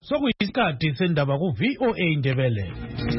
Sokuyisikhathi sendaba ku VOA Indebele.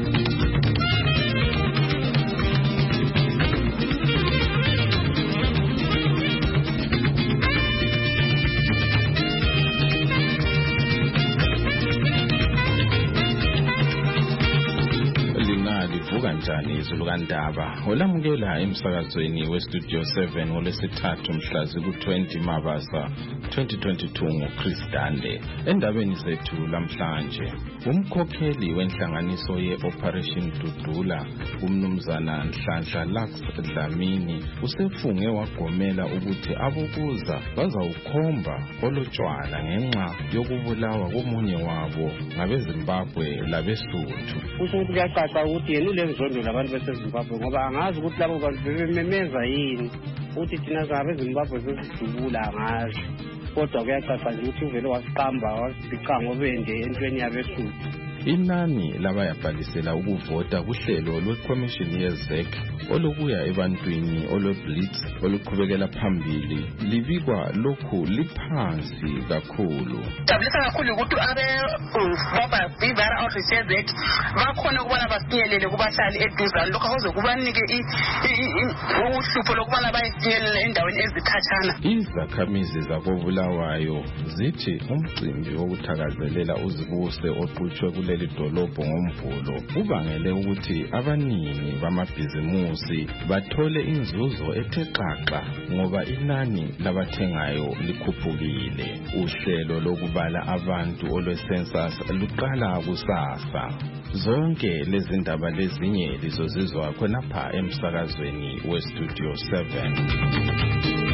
Livuka njani izulu kaNdaba olamukela emsakazweni weStudio 7 ngolesithathu mhla ziku-20 Mabasa 2022 nguChris Dande. Endabeni zethu lamhlanje, umkhokheli wenhlanganiso ye-Operation Dudula umnumzana Nhlanhla Lux Dlamini usefunge wagomela ukuthi abokuza bazawukhomba olotshwala ngenxa yokubulawa komunye wabo ngabeZimbabwe labesuthu. Ukuthi kuyacaca ukuthi yena ulenzondo labantu baseZimbabwe ngoba angazi ukuthi labo bantu bebememeza yini ukuthi thina zabeZimbabwe sesidubula angazi, kodwa kuyacaca nje ukuthi uvele wasiqamba wasibhica ngobende entweni yabesuthu. Inani labayabhalisela ukuvota kuhlelo lweCommission yeZEC olubuya ebantwini olweBlitz oluqhubekela phambili libikwa lokhu liphansi kakhulu. Jabulisa kakhulu ukuthi abe bivara office yeZEC bakhona ukubana basinyelele kubahlali eduzane lokho kuzokubanike uhlupho lokubana bayifinyelela endaweni ezikhatshana. Izakhamizi zakoBulawayo zithi umcimbi wokuthakazelela uzibuse oqhutshwe kule lidolobho ngomvulo ubangele ukuthi abaningi bamabhizimusi bathole inzuzo ethe xaxa ngoba inani labathengayo likhuphukile. Uhlelo lokubala abantu olwecensus luqala kusasa. Zonke lezi ndaba lezinye lizozizwa khonapha emsakazweni weStudio 7.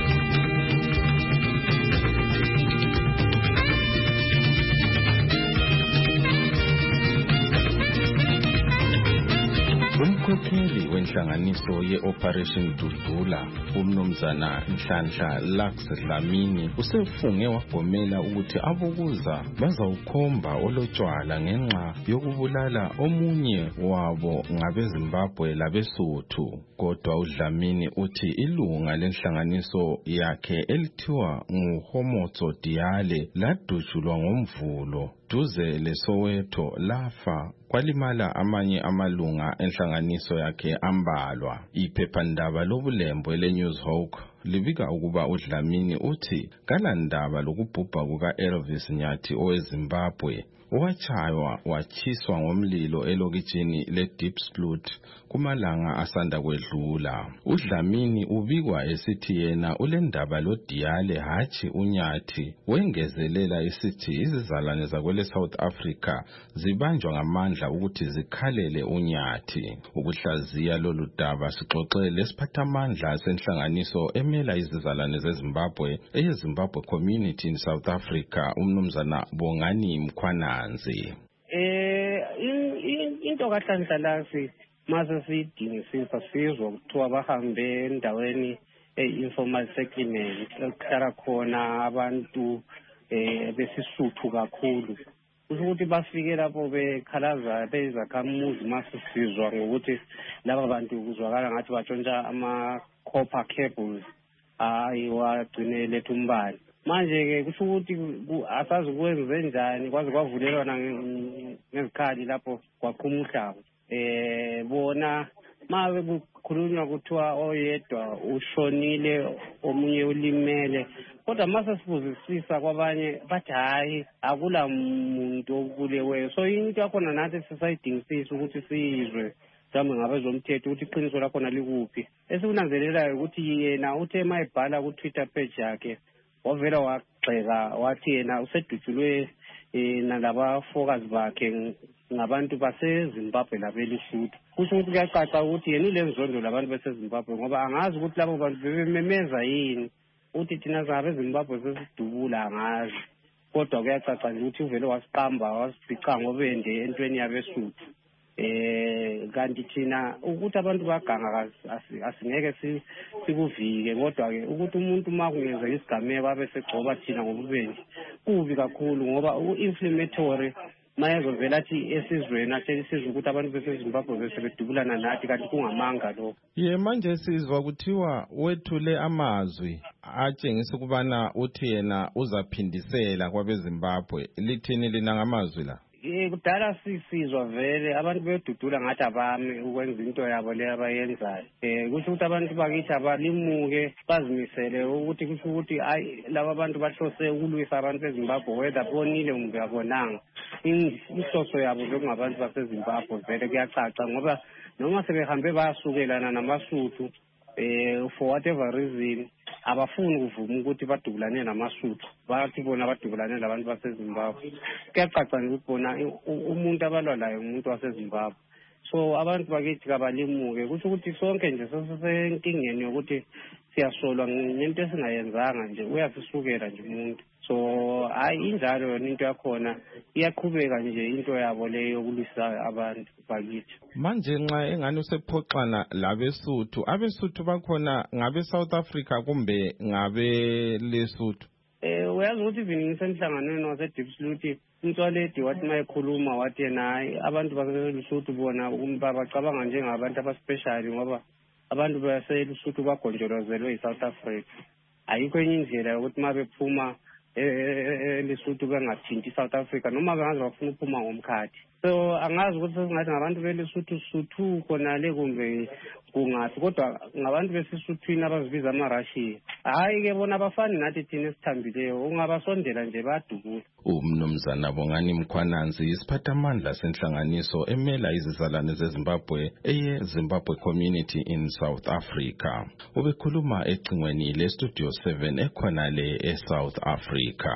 Umkhokheli wenhlanganiso ye-Operation Dudula umnumzana Nhlanhla Lux Dlamini usefunge wagomela ukuthi abokuza bazawukhomba olotshwala ngenxa yokubulala omunye wabo ngabeZimbabwe labesuthu. Kodwa uDlamini uthi ilunga lenhlanganiso yakhe elithiwa nguHomotso Diale ladutshulwa ngomvulo duze leSoweto lafa kwalimala amanye amalunga enhlanganiso yakhe ambalwa. Iphephandaba lobulembo leNewsHawk libika ukuba uDlamini uthi kalandaba lokubhubha kuka-Elvis Nyathi oweZimbabwe wachaywa watshiswa ngomlilo elokitshini leDiepsloot kumalanga asanda kwedlula. uDlamini ubikwa esithi yena ulendaba loDiale hatshi uNyathi, wengezelela esithi izizalwane zakwele South Africa zibanjwa ngamandla ukuthi zikhalele uNyathi. Ukuhlaziya lolu daba sixoxe lesiphathamandla senhlanganiso emela izizalwane zeZimbabwe eyeZimbabwe Community in South Africa umnumzana Bongani Mkhwana. Into kaHlanhla lasi mase siyidingisisa sizwa kuthiwa bahambe endaweni informal settlement ekuhlala khona abantu besisuthu kakhulu. Kusho ukuthi bafike lapho bekhalaza bezakhamuzi mase sizwa ngokuthi laba bantu kuzwakala ngathi batshontsha ama-copper cables wagcine letha umbane. Manje-ke kusho ukuthi asazi kwenze njani kwaze kwavulelwana ngezikhali lapho kwaqhuma umhlaba. Bona mabe kukhulunywa kuthiwa oyedwa ushonile omunye ulimele, kodwa mase sibuzisisa kwabanye bathi hayi akula muntu obuleweyo. So into yakhona nathi sisayidingisisa ukuthi sizwe mhlawumbe ngabezomthetho ukuthi iqiniso lakhona likuphi. Esikunanzelelayo ukuthi yena uthe mayebhala ku-Twitter page yakhe wavela wagxeka wathi yena usedutshulwe nalabafokazi bakhe ngabantu baseZimbabwe labelisuthu. Kusho ukuthi kuyacaca ukuthi yena ulenzondo labantu baseZimbabwe ngoba angazi ukuthi labo bantu bebememeza yini ukuthi thina zabeZimbabwe sesidubula angazi, kodwa kuyacaca nje ukuthi uvele wasiqamba wasibhica ngobende entweni yabesuthu. Kanti thina ukuthi abantu baganga asingeke sikuvike, kodwa-ke ukuthi umuntu uma kungenzeka isigameko abe segcoba thina ngobubende kubi kakhulu ngoba u-inflammatory mayezovela athi esizweni atshela isizwe ukuthi abantu beseZimbabwe besebedubulana nathi kanti kungamanga lokho. Manje sizwa kuthiwa wethule amazwi atshengisa ukubana uthi yena uzaphindisela kwabeZimbabwe. Lithini lina ngamazwi la? Kudala sisizwa vele abantu bedudula ngathi abami ukwenza into yabo le abayenzayo. Kusho ukuthi abantu bakithi abalimuke bazimisele ukuthi kusho ukuthi laba abantu bahlose ukulwisa abantu beZimbabwe whether bonile kumbe abonanga. Inhloso yabo njengabantu baseZimbabwe vele kuyacaca ngoba noma sebehambe bayasukelana namasuthu for whatever reason abafuni kuvuma ukuthi badubulane namasuthu bathi bona badubulane labantu baseZimbabwe. Kuyacaca ukuthi bona umuntu abalwa layo umuntu waseZimbabwe. So abantu bakithi kabalimuke kusho ukuthi sonke nje sesenkingeni yokuthi siyasolwa ngento esingayenzanga nje uyasisukela nje umuntu. So hayi injalo yona into yakhona iyaqhubeka nje into yabo leyo yokulwisa abantu bakithi. Manje nxa engani usephoxana labesuthu, abesuthu bakhona ngabe South Africa kumbe ngabe Lesotho? Uyazi ukuthi even ngisemhlanganweni wase-Diepsloot uNtswaledi wathi mayekhuluma wathi yena abantu baseLesotho bona bacabanga njengabantu abaspecial ngoba abantu baseLesotho bagonjolozelwe yiSouth Africa. Ayikho enye indlela yokuthi uma bephuma Lesotho bengathinti South Africa noma bengaze bafuna ukuphuma ngomkhathi. So angazi ukuthi sesingathi ngabantu beLesotho khona le kumbe kungathi kodwa ngabantu besisuthwini abazibiza ama-Russia. Hayi ke bona abafani nathi thina esithambileyo ungabasondela nje badubula. Umnumzana Bongani Mkhwananzi isiphathamandla senhlanganiso emela izizalwane zeZimbabwe eye-Zimbabwe Community in South Africa. Ubekhuluma ecingweni le-Studio 7 ekhonale eSouth Africa.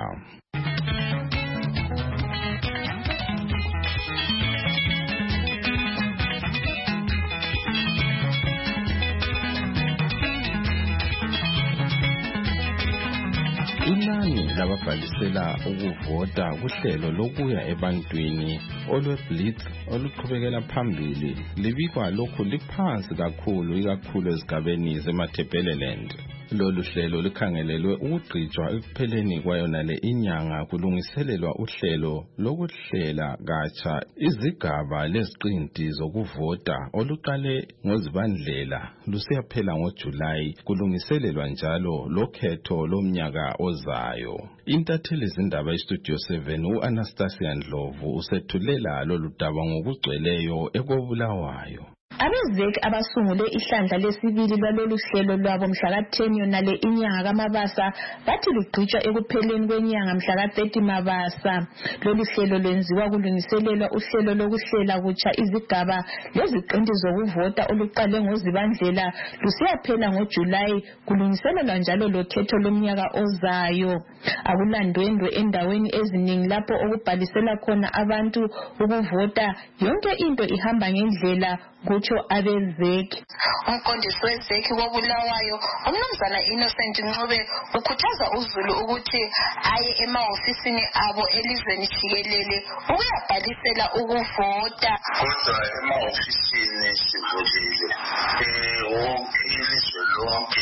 Inani lababhalisela ukuvota kuhlelo lokuya ebantwini olwe-Blitz oluqhubekela phambili libikwa lokhu liphansi kakhulu ikakhulu ezigabeni zeMatabeleland. Lolu hlelo likhangelelwe ukugqitshwa ekupheleni kwayonale inyanga kulungiselelwa uhlelo lokuhlela katsha izigaba leziqinti zokuvota oluqale ngoZibandlela lusiyaphela ngoJulayi kulungiselelwa njalo lokhetho lomnyaka ozayo. Intatheli zindaba iStudio 7 uAnastasia Ndlovu usethulela lolu daba ngokugcweleyo ekobulawayo. Abezeki abasungule ihlandla lesibili lwalolu hlelo lwabo mhla ka-10 yonale inyanga kaMabasa bathi lugqitshwa ekupheleni kwenyanga mhla ka-30 Mabasa. Lolu hlelo lwenziwa kulungiselelwa uhlelo lokuhlela kutsha izigaba leziqinti zokuvota oluqale ngoZibandlela lusiyaphela ngoJulayi kulungiselelwa njalo lokhetho lomnyaka ozayo. Akulandwendwe endaweni eziningi lapho okubhalisela khona abantu ukuvota yonke into ihamba ngendlela kutsho abezeki. Umqondisi wezeki wobulawayo umnumzana Innocent Ncube ukhuthaza uZulu ukuthi aye emahofisini abo elizweni jikelele ukuyabhalisela ukuvota. Kodwa emahofisini sivulile wonke ilizwe lonke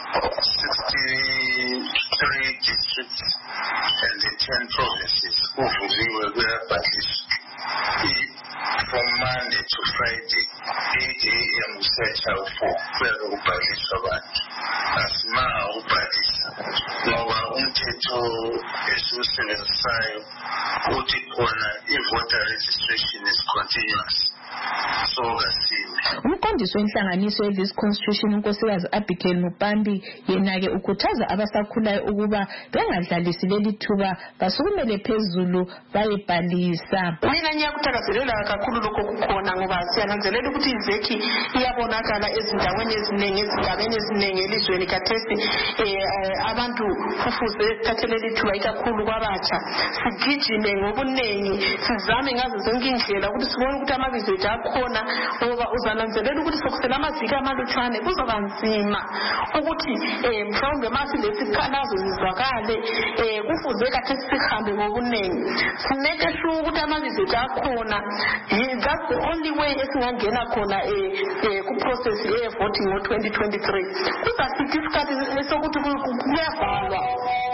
63 districts and 10 provinces kuvuliwe kuyabhaliswa. From Monday to Friday, 8 a.m. kusetshaya 4 kuyabe kubhaliswa abantu. Asimanga ukubhalisa ngoba umthetho esiwusebenzisayo uthi khona i-voter registration is continuous. So kasimbi. Umqondisi wenhlanganiso ye-This Constitution unkosikazi Abigail Mupambi yena-ke ukhuthaza abasakhulayo ukuba bengadlalisi leli thuba basukumele phezulu bayebhalisa. Mina ngiyakuthakazelela kakhulu lokho kukhona ngoba siyananzelela ukuthi izeki iyabonakala ezindaweni eziningi ezigabeni eziningi elizweni kathesi abantu kufuze thathelele ithuba ikakhulu kwabatsha sigijime ngobuningi sizame ngazo zonke indlela ukuthi sibone ukuthi amabizo ethu akhona ngoba uzananzelela ukuthi sokusela amaviki amalutshwane kuzoba nzima ukuthi mhlawumbe masi lesikhalazo zizwakale kufuze kathesi sihambe ngobuningi sineke sure ukuthi amabizo ethu akhona. That's the only way esingangena khona ku-process ye-voting ngo-2023. Kuzasithi isikhathi sokuthi kuyavalwa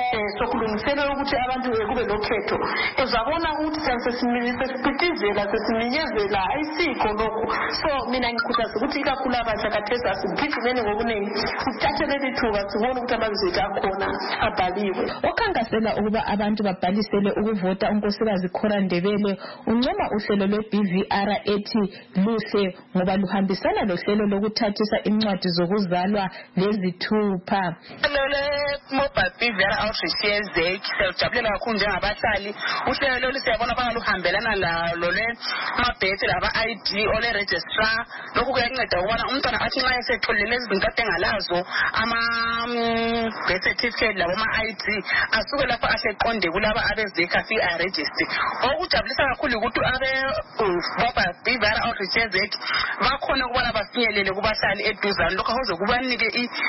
kulungiselelwa ukuthi abantu kube lokhetho uzabona ukuthi sesipitizela sesiminyezela ayisikho lokhu. So mina ngikhuthaza ukuthi ikakhulu abatsha kathesi asibhidimene ngobuningi sithathele lithuba sibone ukuthi amazwi ethu akhona abhaliwe. Okhankasela ukuba abantu babhalisele ukuvota unkosikazi Cora Ndebele uncoma uhlelo lwe-BVR ethi luhle ngoba luhambisana lohlelo lokuthathisa incwadi zokuzalwa lezithupha. Mobile BVR outreach yezeki siyajabulela kakhulu njengabahlali. Uhlelo lolu siyabona bangaluhambelana lalo le mabhesi laba ID ole registrar. Lokhu kuyanceda ukubona umntwana athi nxa esetholile izinto kade engalazo ama birth certificate labo ama ID asuke lapho aseqonde kulaba abezeki afike aregister. Okujabulisa kakhulu ukuthi abe mobile BVR outreach yezeki bakhona ukubona bafinyelele kubahlali eduzane. Lokho kuze kubanike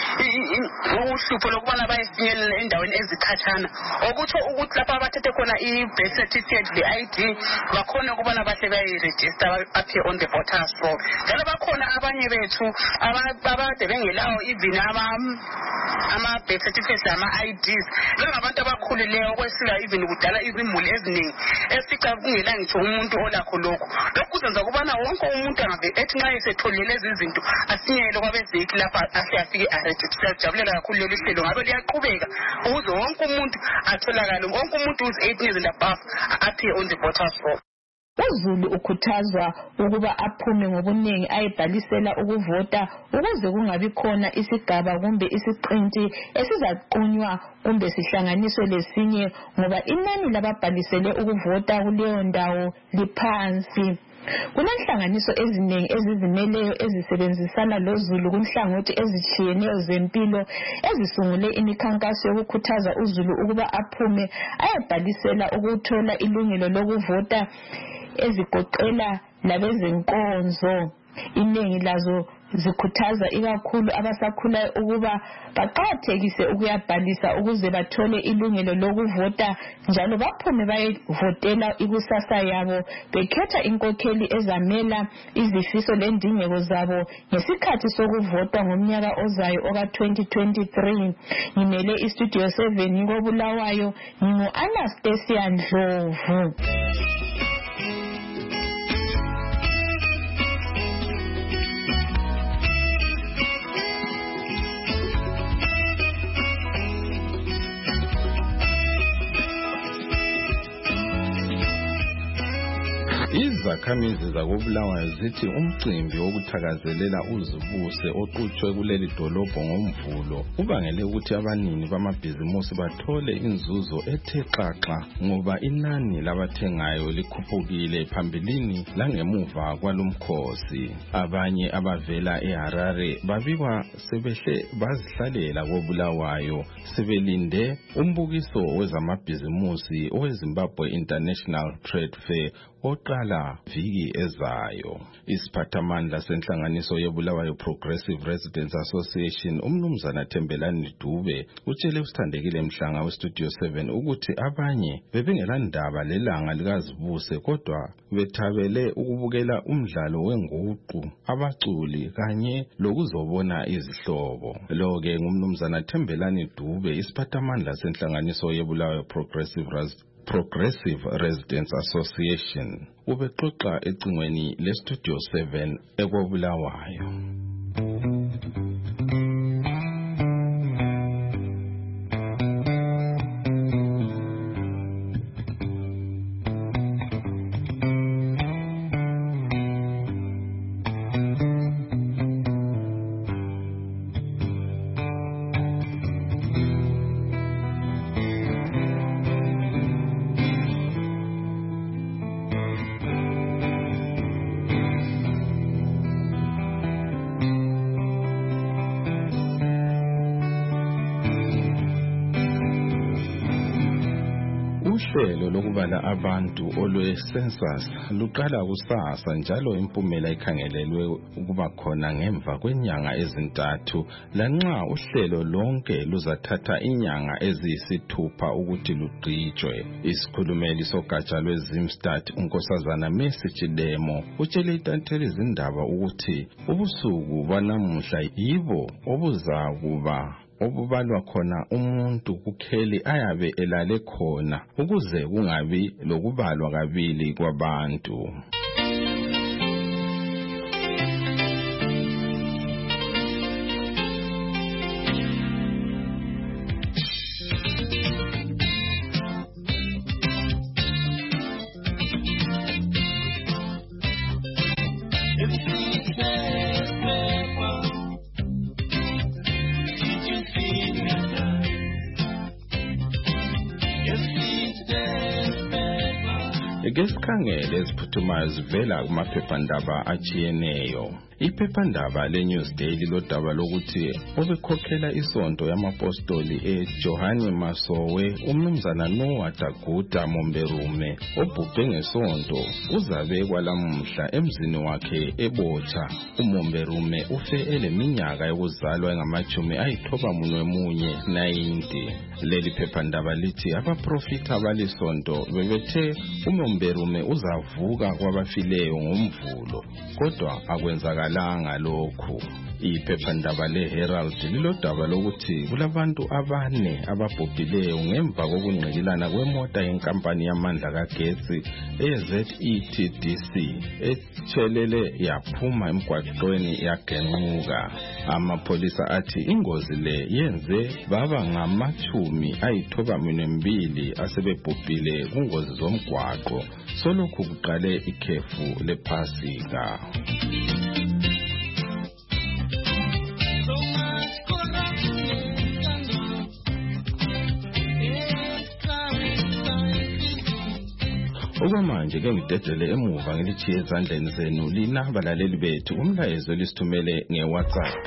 uhlupho lokubona bayefinyelela endaweni ezikhatshana. Okuthi ukuthi lapha abathethe khona i-birth certificate le-ID bakhona ukubona bahle bayiregister appear on the voters roll. Njalo bakhona abanye bethu abade bengelawo even ama-birth certificates ama-IDs. Bengabantu abakhulileyo okwesika even kudala izimuli eziningi esica kungela ngitsho umuntu olakho lokho. Lokhu kuzenza ukubana wonke umuntu ethi nxa esetholile lezi zinto asinyele kwabezeki lapha ahle afike aregister. Siyajabulela kakhulu lolu hlelo ngabe liyaqhubeka ukuze wonke umuntu atholakale, wonke umuntu who's 18 years and above appear on the voters roll. UZulu ukhuthazwa ukuba aphume ngobuningi ayebhalisela ukuvota ukuze kungabi khona isigaba kumbe isiqinti esizaqunywa kumbe sihlanganiswe lesinye ngoba inani lababhalisele ukuvota kuleyo ndawo liphansi. Kunenhlanganiso eziningi ezizimeleyo ezisebenzisana loZulu kunhlangothi ezitshiyeneyo zempilo ezisungule imikhankaso yokukhuthaza uZulu ukuba aphume ayebhalisela ukuthola ilungelo lokuvota ezigoqela labezenkonzo. Iningi lazo zikhuthaza ikakhulu abasakhulayo ukuba baqhathekise ukuyabhalisa ukuze bathole ilungelo lokuvota njalo baphume bayevotela ikusasa yabo bekhetha inkokheli ezamela izifiso lendingeko zabo ngesikhathi sokuvota ngomnyaka ozayo oka-2023. Ngimele iStudio 7 koBulawayo ngingu-Anastasia Ndlovu. Izakhamizi zakoBulawayo zithi umcimbi wokuthakazelela uzibuse oqhutshwe kuleli dolobho ngomvulo ubangele ukuthi abanini bamabhizimusi bathole inzuzo ethe xaxa ngoba inani labathengayo likhuphukile phambilini langemuva kwalomkhosi. Abanye abavela eHarare babikwa sebehle bazihlalela koBulawayo sebelinde umbukiso wezamabhizimusi oweZimbabwe International Trade Fair oqala viki ezayo. Isiphathamandla senhlanganiso yeBulawayo Progressive Residents Association umnumzana Thembelani Dube utshele usithandekile Mhlanga weStudio 7 ukuthi abanye bebengelandaba lelanga likazibuse kodwa bethabele ukubukela umdlalo wenguqu, abaculi kanye lokuzobona izihlobo. Lo-ke ngumnumzana Thembelani Dube isiphathamandla senhlanganiso yeBulawayo Progressive Residents Association ubexoxa ecingweni leStudio 7 ekoBulawayo. Uhlelo lokubala abantu olwe-census luqala kusasa njalo impumela ikhangelelwe ukuba khona ngemva kwenyanga ezintathu lanxa uhlelo lonke luzathatha inyanga eziyisithupha ukuthi lugqitshwe. Isikhulumeli sogatsha lweZimstat unkosazana Mercy Chidemo utshele itantheli izindaba ukuthi ubusuku banamuhla yibo obuzakuba obubalwa khona umuntu kukheli ayabe elale khona ukuze kungabi lokubalwa kabili kwabantu. Ngesikhangele esiphuthumayo zivela kumaphephandaba achiyeneyo. Iphephandaba leNews Daily lodaba lokuthi obekhokhela isonto yamapostoli eJohani Masowe umnumzana Noah Daguda Momberume obhubhe ngesonto uzabe kwalamuhla emzini wakhe eBotsha. uMomberume ufe eleminyaka yokuzalwa engama91. Leli phephandaba lithi abaprofita balisonto bebethe uMomberume uzavuka kwabafileyo ngomvulo kodwa akwenzakalanga lokhu. Iphephandaba leHerald lilodaba lokuthi kulabantu 4 ababhubhileyo ngemva kokungqikilana kwemota yenkampani yamandla kagesi eZETDC etshelele yaphuma emgwaqweni yagenquka. Amapholisa athi ingozi le yenze baba ngama92 asebebhubhile kungozi zomgwaqo solokhu kuqale ikhefu lePhasika. Okwamanje ke ngidedele emuva ngilichiye ezandleni zenu lina balaleli bethu umlayezo lisithumele ngeWhatsApp.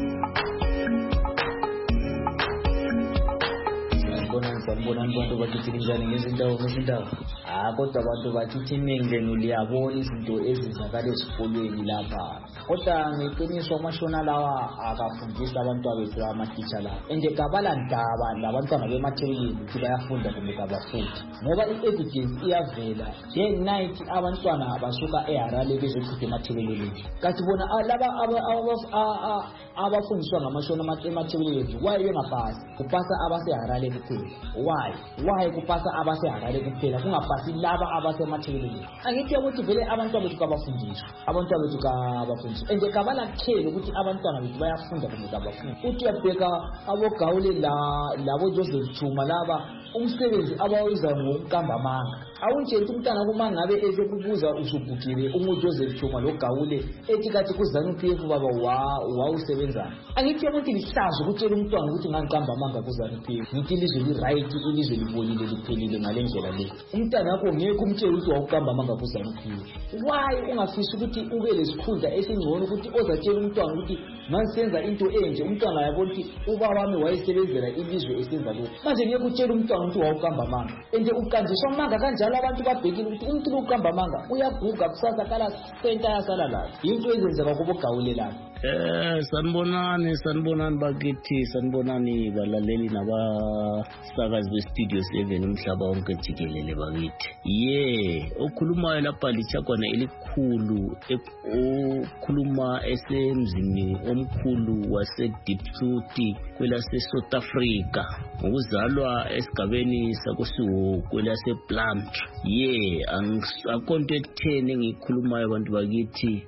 Sanibona abantu bakithi njani ngezindawo kodwa abantu bakithi ningenu liyabona izinto ezizakala esikolweni lapha kodwa ngeqiniso amashona lawa akafundisa abantu abethu amatitsha la engekabala ndaba labantwana bemathekeni ukuthi bayafunda kumbe kabafundi ngoba i-evidence iyavela day night abantwana basuka eHarare bezochitha emathekeni kanti bona laba abafundiswa ngamashona emathekeni why bengapasi kupasa abaseHarare kuphela why kupasa abaseHarare kuphela kungapasi laba abasemathekeni angithi ukuthi vele abantwana bethu kabafundiswa engekabala khele ukuthi abantwana bethu bayafunda kumbe kabafundi uthi uyabheka abogawule labo Joseph Chuma laba umsebenzi abawenza ngokuqamba amanga awuntshela umntana kuma ngabe ezekubuza usubhukile uJoseph Chuma logawule ethi kathi kuZANU-PF baba wawusebenza angithi ukuthi lihlazo ukutshela umntwana ukuthi ngangiqamba amanga kuZANU-PF ngithi ilizwe li-right ilizwe libonile liphelile ngalendlela le umntana wakho ngeke umtshela ukuthi wawuqamba amanga kuZANU-PF why ungafisi ukuthi ube lesikhundla esingcono ukuthi ozatshela umntwana ukuthi mangisenza into enje umntwana yabona ukuthi ubaba wami wayesebenzela ilizwe esenza lokho manje ngeke utshela umntwana ukuthi wawuqamba amanga ende uqanjiswa amanga kanjalo abantu babhekile ukuthi umuntu lokuqamba amanga uyaguga kusasa kala senta yasala la into ezenzeka kubogawule lapha sanibonani bakithi sanibonani balaleli nabasakazi bestudio 7 umhlaba wonke jikelele bakithi okhulumayo lapha lichakwana elikhulu okhuluma esemzini omkhulu waseDipsuti kwelase South Africa ngokuzalwa esigabeni sakoSiwo kwelase Plumtree akonto ekutheni ngikhulumayo abantu bakithi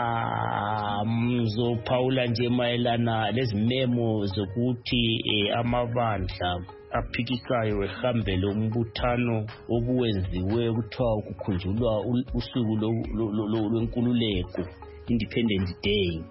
Paula nje mayelana lezimemo zokuthi amabandla aphikisayo ehambele umbuthano obuwenziwe kuthiwa kukhunjulwa usuku lwenkululeko Independence Day.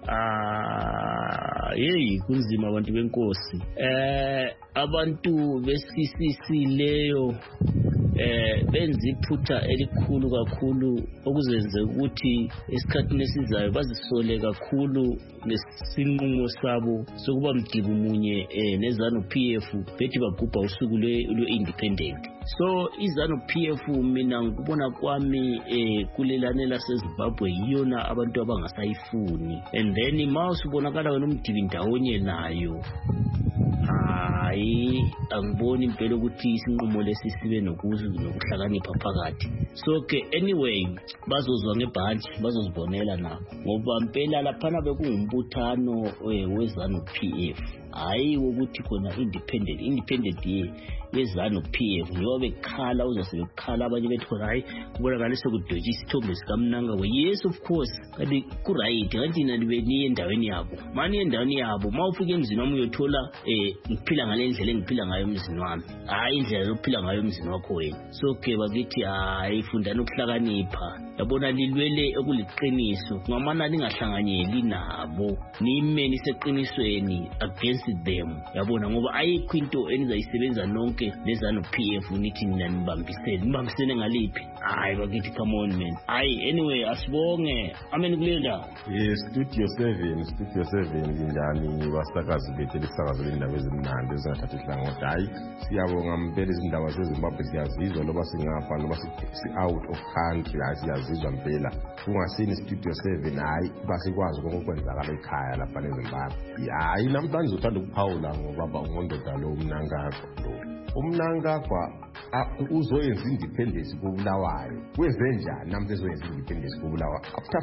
Kunzima abantu benkosi. Abantu beCCC leyo benza iphutha elikhulu kakhulu okuzenze ukuthi esikhathini esizayo bazisole kakhulu nesinqumo sabo sokuba mdibu munye neZANU-PF bethi bagubha usuku lwe-independent. So iZANU-PF mina ngikubona kwami kulelane laseZimbabwe yiyona abantu abangasayifuni and then mawusibonakala wena umdibi ndawonye nayo hayi angiboni impela ukuthi isinqumo lesi sibe nokuhlakanipha phakathi. So ke anyway bazozwa ngebhanti bazozibonela nabo ngoba impela laphana bekungumbuthano weZanu PF hayi ukuthi khona independent yeZanu PF njengoba bekhala uzosebekhala abanye bethi khona hayi kubonakala sekudotshisa isithombe sikaMnangagwa. Yes of course kanti ku-right kanti nina niye endaweni yabo mani endaweni yabo mawufika emzini wami uyothola ngiphila ngale ndlela engiphila ngayo emzini wami hayi indlela yokuphila ngayo emzini wakho wena. So ke bakithi hayi fundani ukuhlakanipha yabona lilwele okuliqiniso ngamana lingahlanganyeli nabo nimeni seqinisweni against them yabona ngoba ayikho into enizayisebenza nonke leZanu PF nithi nina nibambisene ngaliphi hayi bakithi come on man hayi anyway asibonge amen kulenda. Studio 7 njani basakazi bethu elisakazela indaba ezimnandi ezingathathi ihlangothi hayi siyabonga mpela izindaba zeZimbabwe siyazizwa loba singapha loba si-out of country hayi siyazizwa mpela kungasini Studio 7 hayi basikwazi ngokwenzakala ekhaya lapha eZimbabwe hayi namhlanje uthanda ukuphawula ngoba ungondoda lo uMnangagwa uzoyenza independence koBulawayo wenze njani namhlanje uzoyenza independence koBulawayo after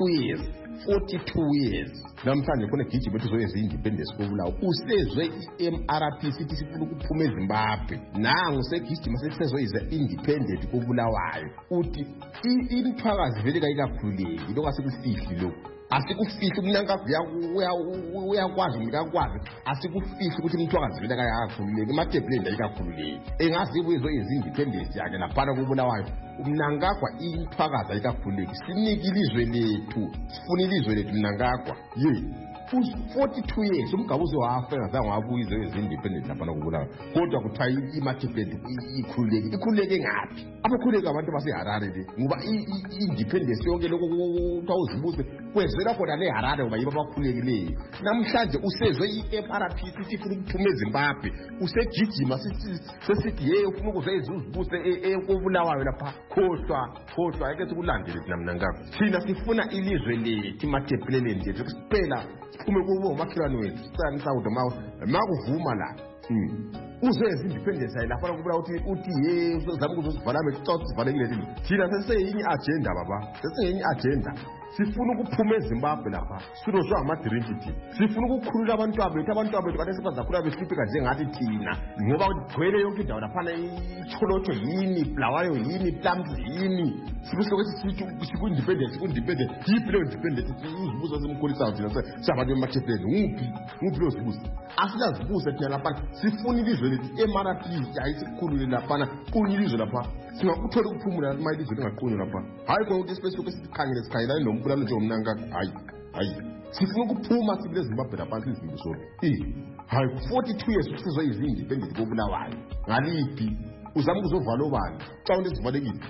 42 years namhlanje khona gijima bethi uzoyenza independence koBulawayo usezwe iMRP sithi sifuna ukuphuma eZimbabwe nangu segijima sesezoyenza independent koBulawayo uthi imphakazi vele kayikakhululeki lokho asikufihli lokho asikufihli uMnangagwa uyakwazi umkakwazi asikufihli ukuthi umthwakazi vele kayakakhululeki imatebhlenda ayikakhululeki engazibuye izoyenza independence yakhe laphana koBulawayo uMnangagwa imthwakazi ayikakhululeki sinike ilizwe lethu sifuna ilizwe lethu Mnangagwa 42 years umgabuzo wafa engazange wabuye izoyenza independent laphana koBulawayo kodwa kuthiwa imatebhlenda ikhululeke ngaphi abakhululeka abantu baseHarare le ngoba independence yonke lokho kawuzibuse kwezela khona leHarare ngoba yibo abakhululekileyo namhlanje usezwe iMRP sithi ifuna ukuphuma eZimbabwe usegijima sesithi hey ufuna ukuzoyenza uzibuse koBulawayo lapha khohlwa ake sikulandele thina Mnangagwa thina sifuna ilizwe lethu imatebhlenda lethu kuphela siphume kubo makhelwane wethu sicane sawude makuvuma la uzoyenza independence lapha kubula uthi hey uzozama ukuzivala sivalekile thina seseyinye agenda baba seseyinye agenda sifuna ukuphuma eZimbabwe lapha sirozwa amadrinki sifuna ukukhulula abantu bethu kade sibazakhula besifika njengathi thina ngoba gcwele yonke indawo lapha iCholotho yini Bulawayo yini Plums yini sibusoke siku-independence yiphi leyo independence uzibuza simkhulisa thina sabantu bemathepeni nguphi lo zibuza asilazibuza thina lapha sifuna ilizwe lethu eMRP ayisikhulule lapha kunye ilizwe lapha singakuthola ukuphumula uma ilizwe lingaqunywa lapha hayi konke specific sikhangela nombulalo nje uMnangagwa hayi sifuna ukuphuma sibile eZimbabwe lapha sizibusolo hayi 42 years sizoyenza independent koBulawayo ngaliphi uzama ukuzovala obani xa unezivalekile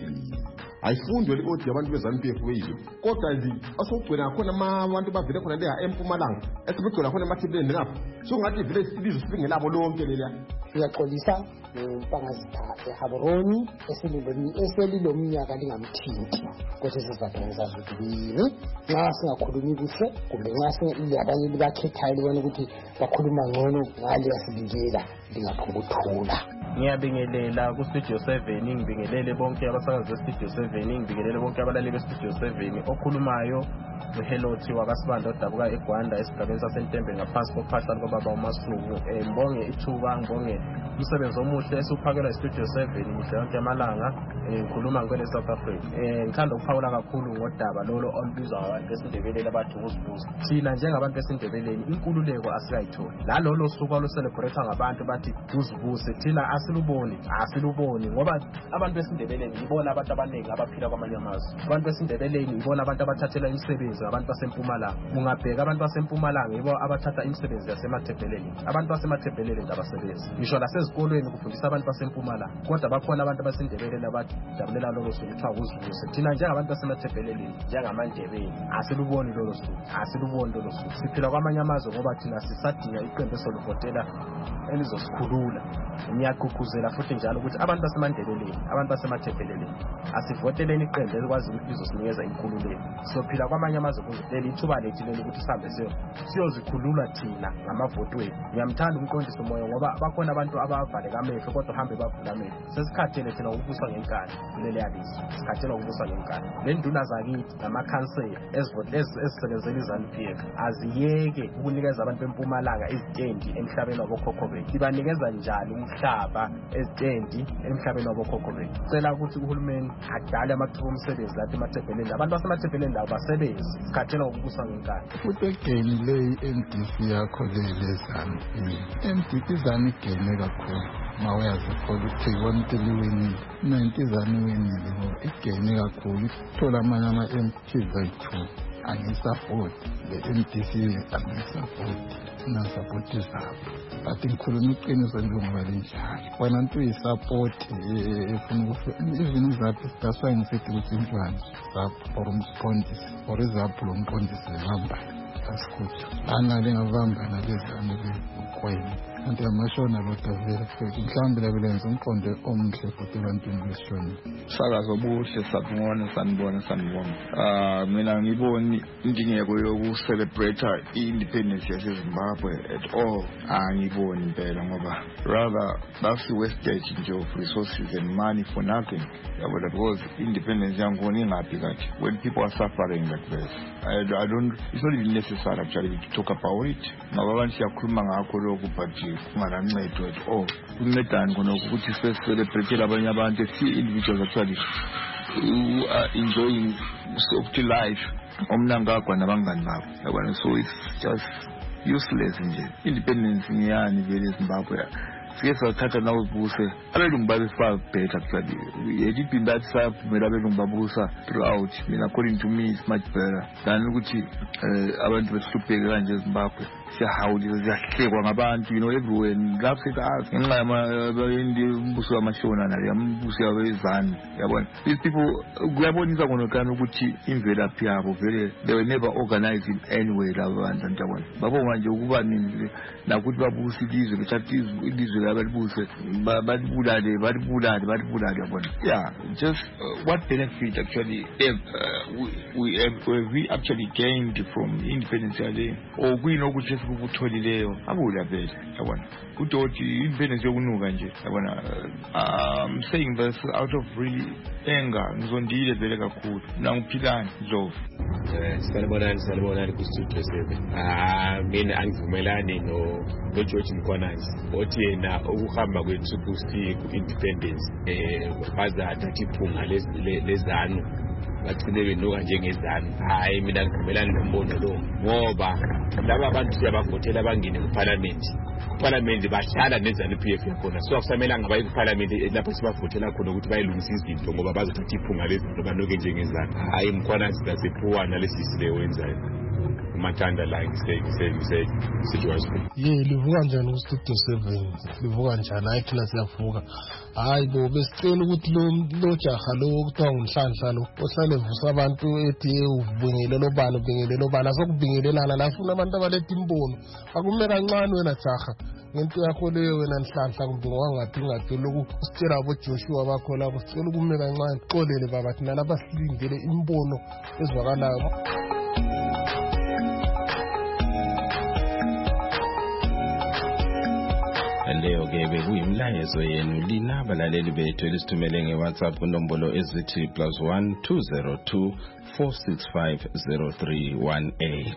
ayifundwe lekodi yabantu beZanu PF beyizwe kodwa nje asogcina khona abantu bavele khona leha eMpumalanga esibegcina khona emathebeni ngapha so ngathi vele ilizwe sibingelabo lonke lela siyaxolisa uMpangazitha eHaboroni eselilomnyaka lingamthinti kodwa sizathu ngizazukubili nxa singakhulumi kuhle kumbe nxa abanye libakhethayo libona ukuthi bakhuluma ngcono ngale yasibikela lingaphunguthula. Ngiyabingelela kuStudio 7 ngibingelele bonke abasakazi beStudio 7 ngibingelele bonke abalali beStudio 7 okhulumayo uHelothi wakasibanda odabuka eGwanda esigabeni saseNtembe ngaphansi kophahla lukababa uMasuku ngibonge ithuba ngibonge umsebenzi omuhle esuphakelwa iStudio 7 mihla yonke amalanga ngikhuluma ngwele South Africa ngithanda ukuphawula kakhulu ngodaba lolo olubizwa abantu besindebelele abathi ukuzibuza thina njengabantu besindebeleni inkululeko asiyayithola lalolo suku aluselebrate ngabantu bathi uzibuse thina asiluboni ngoba abantu besindebeleni yibona abantu abaningi abaphila kwamanye amazwe abantu besindebeleni yibona abantu abathathela imisebenzi abantu baseMpumalanga ungabheka abantu baseMpumalanga yibo abathatha imisebenzi yasemathebeleni abantu basemathebeleni ndabasebenzi ngisho lasezikolweni kufundisa abantu baseMpumalanga kodwa bakhona abantu basindebeleni abadabulela lolo suku kuthiwa uzibuse thina njengabantu basemathebeleni njengamandebeni asiluboni lolo suku siphila kwamanye amazwe ngoba thina sisadinga iqembu esoluvotela elizosikhulula ngiyagqugquzela futhi njalo ukuthi abantu basemandebeleni abantu basemathebeleni asivoteleni iqembu elikwazi ukuthi lizosinikeza inkululeko sophila kwamanye amazwe leli ithuba lethu leli ukuthi sihambe siyozikhulula thina ngamavoti wethu. Ngiyamthanda umqondisi umoya ngoba bakhona abantu abavaleka amehlo kodwa hambe bavula amehlo. Sesikhathele thina ukubuswa ngenkani kuleli yalisi. Sikhathela ukubuswa ngenkani. Le nduna zakithi namakhansela ezisebenzela iZANU-PF aziyeke ukunikeza abantu bempumalanga izitendi emhlabeni wabokhokho bethu. Ibanikeza njalo umhlaba ezitendi emhlabeni wabokhokho bethu. Cela ukuthi uhulumeni adale amathuba omsebenzi lapha emathebheleni. Abantu basemathebheleni labo basebenze. Sikhathela ukubuswa ngenkani. Utegeni le NDC yakho le ZANU-PF. ZANU igene kakhulu. Mawuyazikhona ukuthi konke liwenile. 90 ZANU iwenile ngoba igene kakhulu. Ithola amanye ama-MPs ayi-2. Angisapoti. Le NDC angisapoti. Sinasapoti zabo. But ngikhuluma iqiniso njengoba linjalo. Wena nto uyisapoti efuna ukufuna even izaphi that's why ngisethi ukuthi intwana zapho or umqondisi or izapho lo mqondisi ehamba. Asikutho. Anale ngavambana lezami kwenye. Kanti amashona lotavela futhi mhlawumbe labelenza umqondo omuhle futhi ebantwini besishona. Sakazo buhle sanibona. Mina ngiboni indingeko yokucelebrate i-independence yaseZimbabwe at all. Angiboni impela ngoba rather basi-wasted nje of resources and money for nothing. Yabona because independence yangona ingaphi kathi when people are suffering like this. I don't, it's not even necessary actually to talk about it. Ngoba abantu siyakhuluma ngakho lokhu but kungalancedo at all. Kuncedani khona ukuthi sicelebrate abanye abantu individuals actually who are enjoying soft life omnangagwa nabangani babo. Yabona so it's just useless nje. Independence ngiyani vele eZimbabwe. Sike sathatha nawo buse abelungu babefaka better actually. It been that stuff mela abelungu babusa throughout. Mina according to me it's much better than ukuthi abantu besihlupheke kanje eZimbabwe. Siyahawulisa siyahlekwa ngabantu everywhere lapho sithi ngenxa yambuso wamashona nale yambuso yabeZANU. Yabona these people kuyabonisa khona ukuthi imvelaphi yabo vele they were never organized in any way labo bantu yabona. Babonga nje ukuba nini nakuthi babusa ilizwe bethatha ilizwe labalibuse balibulale yabona. Yeah, just what benefit actually we actually gained from independence yale or kuyinokuthi ukutholeleyo abula vele yabona udoti independence yokunuka nje yabona. I'm saying this out of really anger. Ngizondile vele kakhulu nangiphilani Ndlovu. Sanibonani ku Studio 7. Mina angivumelani no George Mkhwanazi othi yena ukuhamba kwethu ku independence bazathatha iphunga lezanu bagcine benuka njengezanu. Hayi mina ngivumelani nombono lo ngoba laba abantu siyabavotela abangene kuparliament bahlala neZANU-PF yakhona. So akusamelanga baye kuparliament lapho sibavotela khona ukuthi bayilungisa izinto ngoba bazothatha iphunga lezinto banuke njengezanu. Hayi Mkhwanazi kasephuwa nalesisi le wenzayo. Matanda la livuka njani ku Studio 7? Livuka njani? Hayi thina siyavuka. Hayi bo besicela ukuthi lo jaha lo kuthiwa nguNhlanhla lo ohlale vusa abantu ethi ubingelelo bani asokubingelelana la funa abantu abaletha imbono. Akume kancane wena jaha ngento yakho leyo wena Nhlanhla kumbe wangathi lokhu usitshela abo Joshua bakho labo sicela ukume kancane xolele baba thina lapha silindele imbono ezwakalayo. Leyo ke bekuyimlayezo yenu lina abalaleli bethu elisithumele ngeWhatsApp kunombolo ezithi +1 202 465 0318.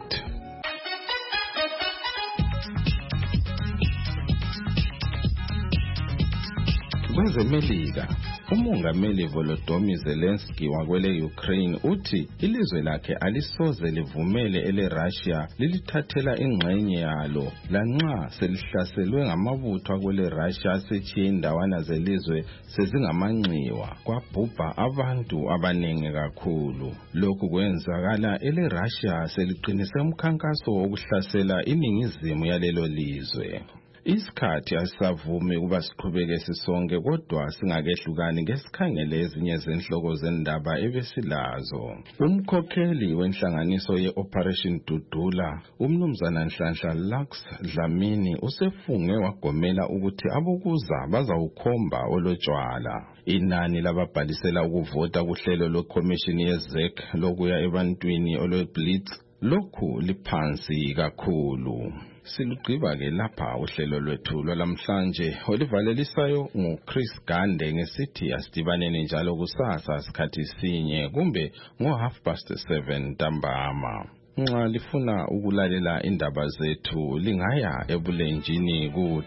KwezeMelika uMongameli Volodymyr Zelensky wakwele Ukraine uthi ilizwe lakhe alisoze livumele eleRussia lilithathela ingxenye yalo lanxa selihlaselwe ngamabutho akwele Russia asechiye indawana zelizwe sezingamanxiwa kwabhubha abantu abaningi kakhulu. Lokhu kwenzakala eleRussia seliqinise umkhankaso wokuhlasela iningizimu yalelo lizwe. Isikhathi asisavumi kuba siqhubeke sisonke kodwa singakehlukani ngesikhangele ezinye zenhloko zendaba ebesilazo. Umkhokheli wenhlanganiso ye-Operation Dudula, umnumzana Nhlanhla Lux Dlamini usefungwe wagomela ukuthi abokuza bazawukhomba olotshwala. Inani lababhalisela ukuvota kuhlelo lwekhomishini yeZEC lokuya ebantwini olweBlitz lokhu liphansi kakhulu. Silugqiba ke lapha uhlelo lwethu lwalamhlanje olivalelisayo nguChris Gande ngesithi asidibaneni njalo kusasa sikhathi sinye kumbe ngo7:30 ntambama. Nxa lifuna ukulalela indaba zethu lingaya ebulenjini ku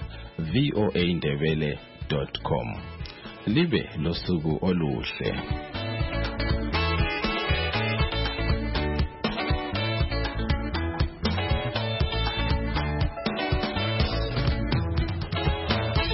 www.voaindebele.com. Libe losuku oluhle.